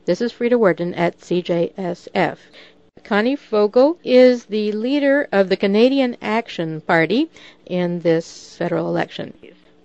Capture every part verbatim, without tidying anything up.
This is Frida Worden at C J S F. Connie Fogel is the leader of the Canadian Action Party in this federal election.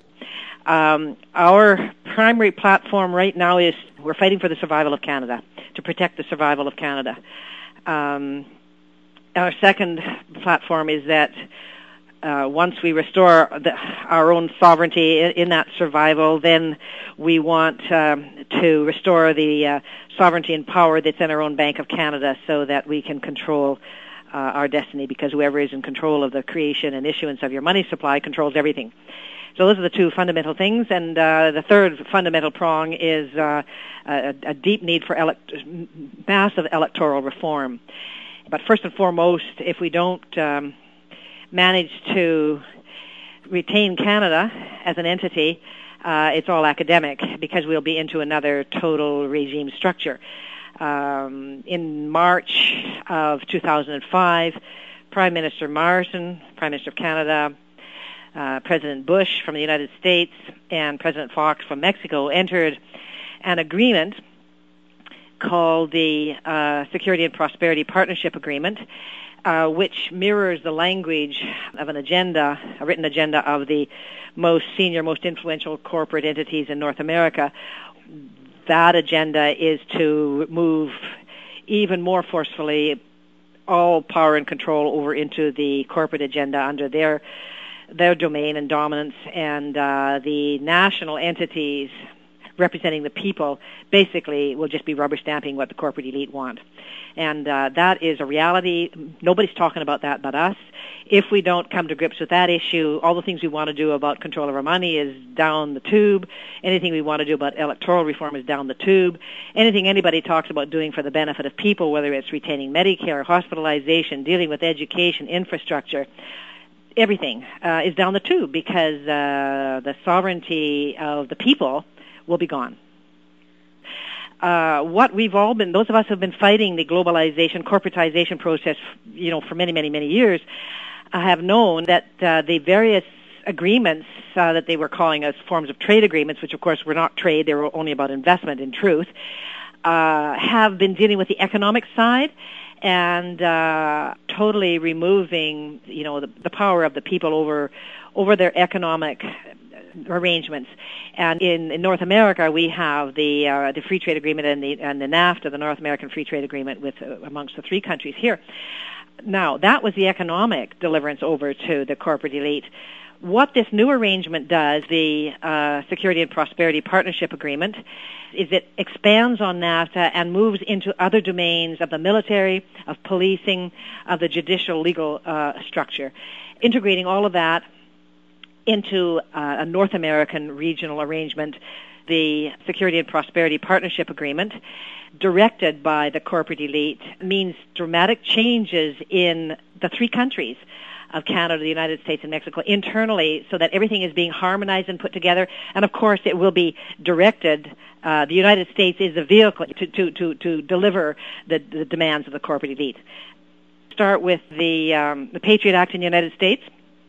Um, our primary platform right now is we're fighting for the survival of Canada, to protect the survival of Canada. Um, our second platform is that uh, once we restore the, our own sovereignty in, in that survival, then we want um, to restore the uh, sovereignty and power that's in our own Bank of Canada so that we can control uh, our destiny, because whoever is in control of the creation and issuance of your money supply controls everything. So those are the two fundamental things, and uh, the third fundamental prong is uh, a, a deep need for elect- massive electoral reform. But first and foremost, if we don't um, manage to retain Canada as an entity, uh, it's all academic, because we'll be into another total regime structure. Um, in March of two thousand five, Prime Minister Morrison, Prime Minister of Canada, Uh, President Bush from the United States, and President Fox from Mexico entered an agreement called the uh, Security and Prosperity Partnership Agreement, uh, which mirrors the language of an agenda, a written agenda of the most senior, most influential corporate entities in North America. That agenda is to move even more forcefully all power and control over into the corporate agenda under their their domain and dominance, and uh, the national entities representing the people basically will just be rubber stamping what the corporate elite want. And uh, that is a reality. Nobody's talking about that but us. If we don't come to grips with that issue, all the things we want to do about control of our money is down the tube. Anything we want to do about electoral reform is down the tube. Anything anybody talks about doing for the benefit of people, whether it's retaining Medicare, hospitalization, dealing with education, infrastructure, everything uh, is down the tube, because uh, the sovereignty of the people will be gone. Uh, what we've all been, those of us who have been fighting the globalization, corporatization process, you know, for many, many, many years, uh, have known that uh, the various agreements uh, that they were calling as forms of trade agreements, which of course were not trade, they were only about investment in truth, uh, have been dealing with the economic side and uh, totally removing, you know, the, the power of the people over over their economic arrangements. And in, in North America, we have the uh, the free trade agreement and the and the NAFTA, the North American Free Trade Agreement, with uh, amongst the three countries here. Now, that was the economic deliverance over to the corporate elite. What this new arrangement does, the uh, Security and Prosperity Partnership Agreement, is it expands on NAFTA and moves into other domains of the military, of policing, of the judicial legal uh, structure, integrating all of that into uh, a North American regional arrangement, the Security and Prosperity Partnership Agreement, directed by the corporate elite, means dramatic changes in the three countries of Canada, the United States, and Mexico internally, so that everything is being harmonized and put together. And of course, it will be directed. Uh, the United States is the vehicle to to to, to deliver the, the demands of the corporate elite. Start with the um, the Patriot Act in the United States,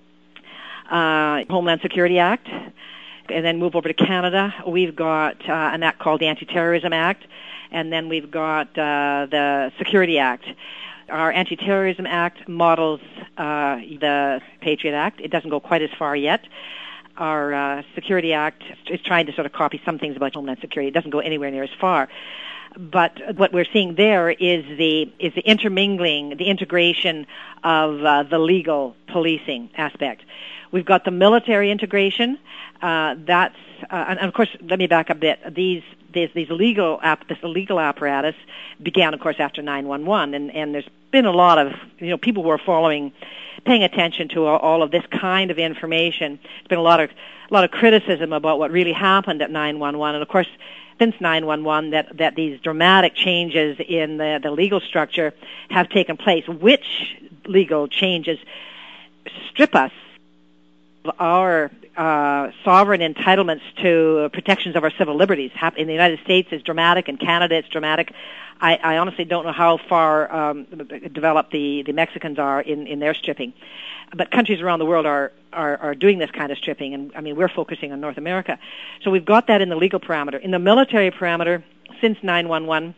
uh, Homeland Security Act, and then move over to Canada. We've got uh, an act called the Anti-Terrorism Act, and then we've got uh, the Security Act. Our Anti-Terrorism Act models uh, the Patriot Act. It doesn't go quite as far yet. Our uh, Security Act is trying to sort of copy some things about Homeland Security. It doesn't go anywhere near as far. But what we're seeing there is the is the intermingling, the integration of uh, the legal policing aspect. We've got the military integration. Uh, that's uh, and, and of course, let me back a bit. These these, these legal app, this legal apparatus began, of course, after nine one one, and and there's been a lot of you know people who are following, paying attention to all, all of this kind of information. There's been a lot of a lot of criticism about what really happened at nine one one, and of course, since nine one one, that, that these dramatic changes in the, the legal structure have taken place. Which legal changes strip us of our uh, sovereign entitlements to protections of our civil liberties. In the United States, it's dramatic. In Canada, it's dramatic. I, I honestly don't know how far um, developed the, the Mexicans are in, in their stripping. But countries around the world are, are, are doing this kind of stripping, and I mean, we're focusing on North America. So we've got that in the legal parameter. In the military parameter, since nine one one,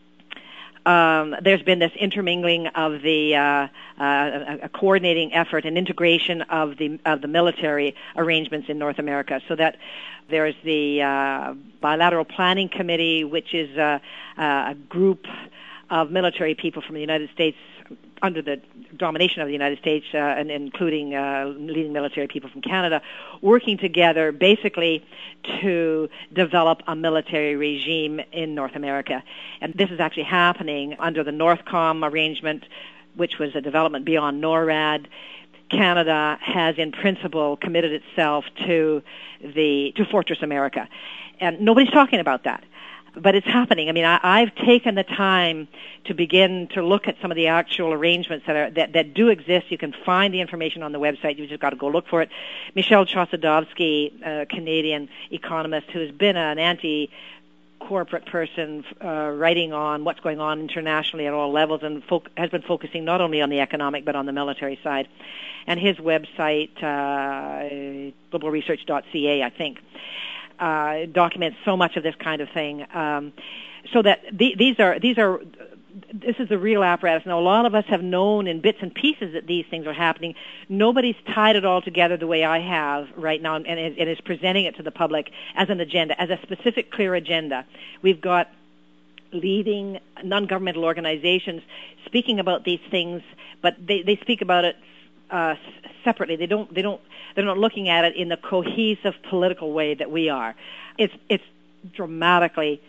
Um, there's been this intermingling of the uh, uh, a coordinating effort and integration of the of the military arrangements in North America, so that there's the uh, Bilateral Planning Committee, which is a, a group of military people from the United States under the domination of the United States, uh, and including uh, leading military people from Canada, working together basically to develop a military regime in North America. And this is actually happening under the NORTHCOM arrangement, which was a development beyond NORAD. Canada has, in principle, committed itself to the to Fortress America, and nobody's talking about that. But it's happening. I mean, I, I've taken the time to begin to look at some of the actual arrangements that are that, that do exist. You can find the information on the website. You've just got to go look for it. Michel Chossudovsky, a Canadian economist who has been an anti-corporate person, uh, writing on what's going on internationally at all levels, and fo- has been focusing not only on the economic but on the military side. And his website, uh, global research dot c a, I think, Uh, documents so much of this kind of thing, um, so that the, these are these are this is a real apparatus. Now, a lot of us have known in bits and pieces that these things are happening. Nobody's tied it all together the way I have right now, and, and is presenting it to the public as an agenda, as a specific, clear agenda. We've got leading non-governmental organizations speaking about these things, but they, they speak about it Uh, separately. They don't. They don't. They're not looking at it in the cohesive political way that we are. It's it's dramatically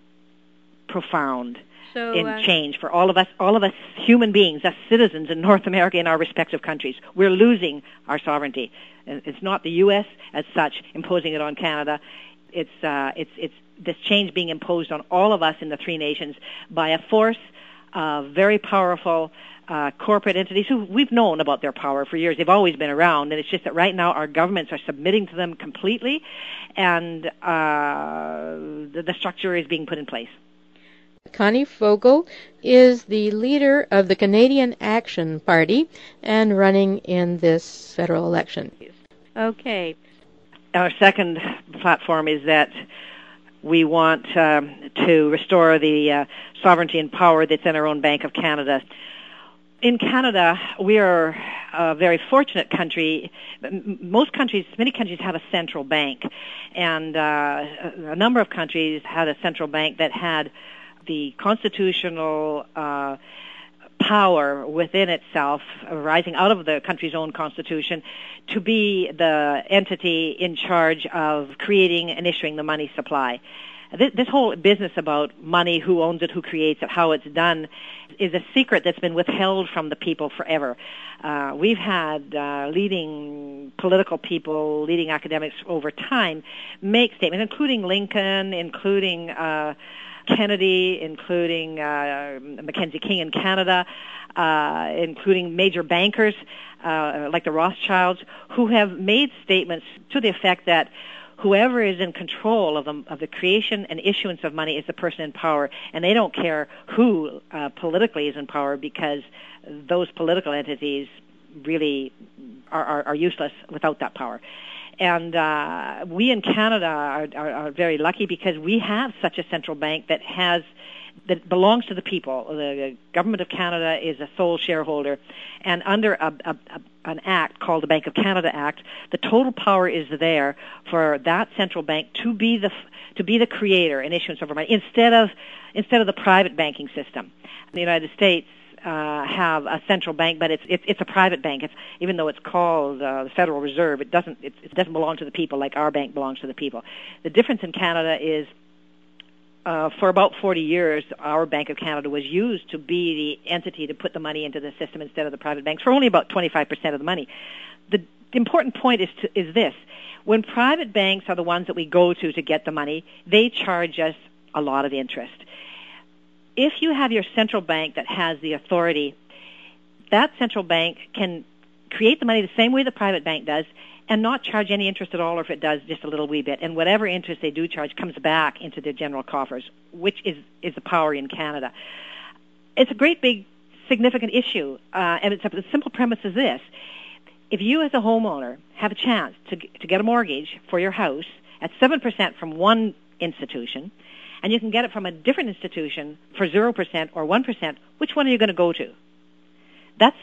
profound so, in uh, change for all of us. All of us human beings, us citizens in North America, in our respective countries, we're losing our sovereignty. And it's not the U S as such imposing it on Canada. It's uh, it's it's this change being imposed on all of us in the three nations by a force of very powerful Uh, corporate entities who we've known about their power for years. They've always been around, and it's just that right now our governments are submitting to them completely, and uh, the, the structure is being put in place. Connie Fogel is the leader of the Canadian Action Party and running in this federal election. Okay. Our second platform is that we want um, to restore the uh, sovereignty and power that's in our own Bank of Canada. In Canada, we are a very fortunate country. Most countries, many countries have a central bank, and uh, a number of countries had a central bank that had the constitutional uh, power within itself, arising out of the country's own constitution, to be the entity in charge of creating and issuing the money supply. This whole business about money, who owns it, who creates it, how it's done, is a secret that's been withheld from the people forever. Uh, we've had uh, leading political people, leading academics over time make statements, including Lincoln, including uh, Kennedy, including uh, Mackenzie King in Canada, uh, including major bankers uh, like the Rothschilds, who have made statements to the effect that whoever is in control of, the, of the creation and issuance of money is the person in power, and they don't care who uh, politically is in power, because those political entities really are, are, are useless without that power. And uh, we in Canada are, are, are very lucky because we have such a central bank that has that belongs to the people. The Government of Canada is a sole shareholder, and under a, a, a, an act called the Bank of Canada Act, the total power is there for that central bank to be the to be the creator and issuance of money instead of instead of the private banking system. The United States uh, have a central bank, but it's it's, it's a private bank. It's even though it's called uh, the Federal Reserve, it doesn't it, it doesn't belong to the people like our bank belongs to the people. The difference in Canada is, Uh, for about forty years, our Bank of Canada was used to be the entity to put the money into the system instead of the private banks for only about twenty-five percent of the money. The important point is to, is this. When private banks are the ones that we go to to get the money, they charge us a lot of interest. If you have your central bank that has the authority, that central bank can create the money the same way the private bank does, and not charge any interest at all, or if it does, just a little wee bit. And whatever interest they do charge comes back into the general coffers, which is, is the power in Canada. It's a great, big, significant issue, uh, and it's a, the simple premise is this. If you as a homeowner have a chance to, to get a mortgage for your house at seven percent from one institution, and you can get it from a different institution for zero percent or one percent, which one are you going to go to? That's